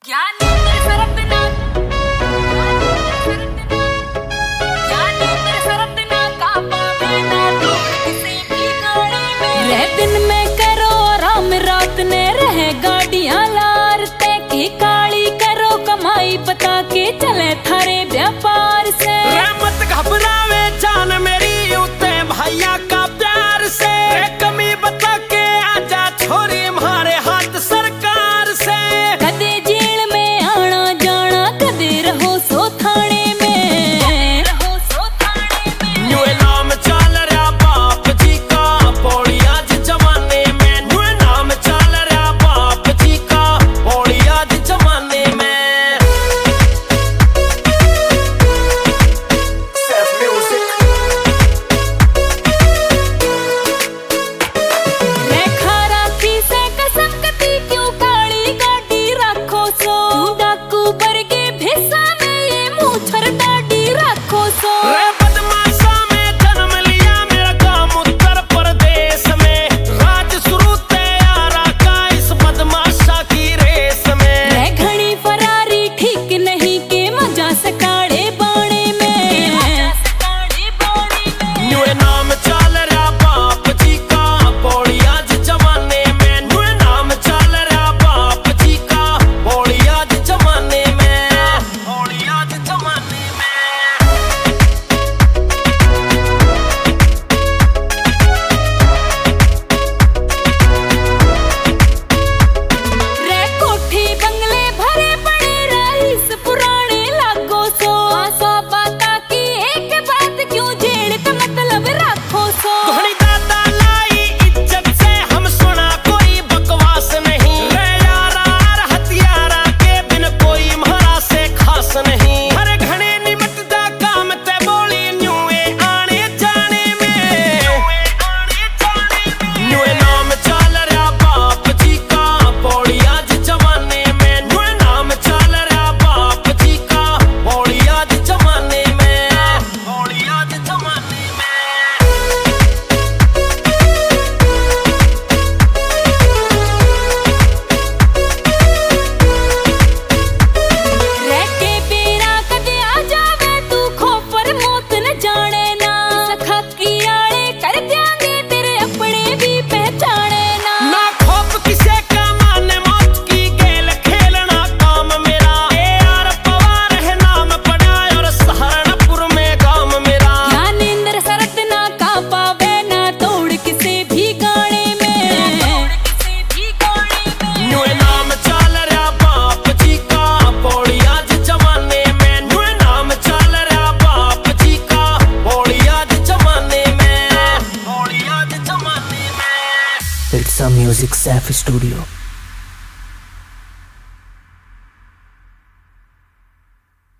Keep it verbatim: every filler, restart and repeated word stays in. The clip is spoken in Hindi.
दिन में करो आराम, रात ने रहे गाड़ियां लार ते की काली करो कमाई बता के चले थारे व्यापार से। मत घबरावे जान मेरी उते भैया का प्यार से, कमी बता के आजा छोरी मारे हाथ सरकार से। कदे जेल में आना जाना कदे रहो सो थाने में, रहो सो थाने में। न्यू नाम चल रहा बाप जी का पौड़ी आज जमाने में, न्यू नाम चल रहा बाप जी का पौड़ी आज जमाने में। It's a Music Safi Studio.